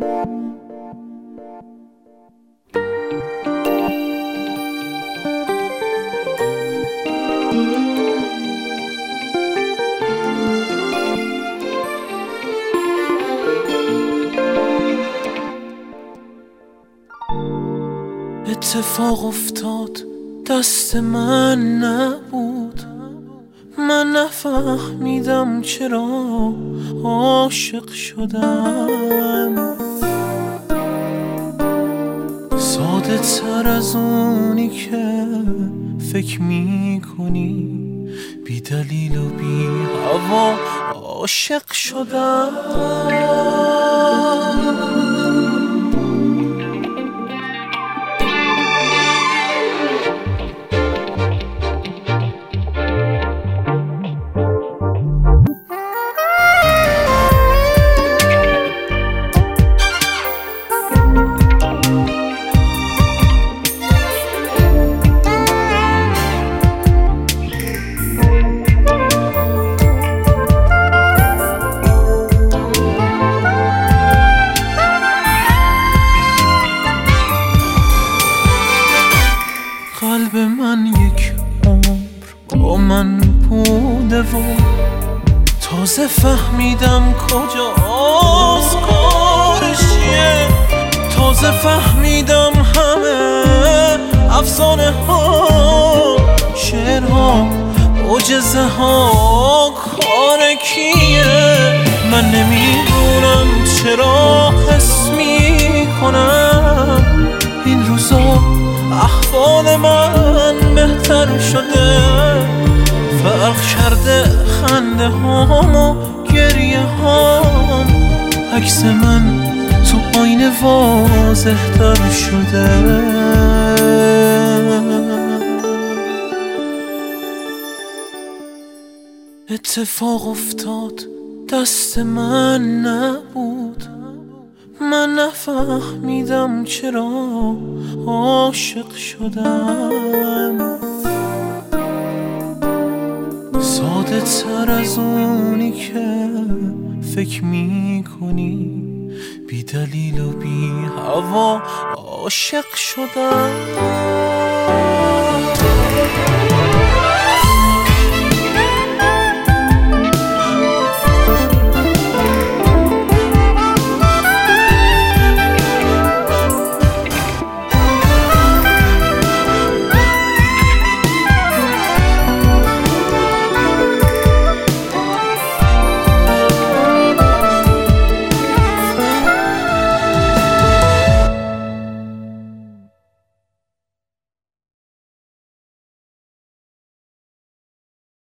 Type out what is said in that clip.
اتفاق افتاد دست من نبود، من نفهمیدم چرا عاشق شدم. ساده تر از اونی که فکر میکنی، بی دلیل و بی هوا عاشق شدم. قلب من یک عمر با من بوده و تازه فهمیدم کجاست کارش چیه. تازه فهمیدم همه افسانه ها، شعرها، معجزه ها کار کیه. من نمیدونم چرا حس میکنم این روزا احوال من بهتر شده. فرق کرده خنده هام و گریه هام، عکس من تو آینه واضح تر شده. اتفاق افتاد دست من نبود، من نفهمیدم چرا عاشق شدم. ساده تر از اونی که فکر میکنی، بی دلیل و بی هوا عاشق شدم.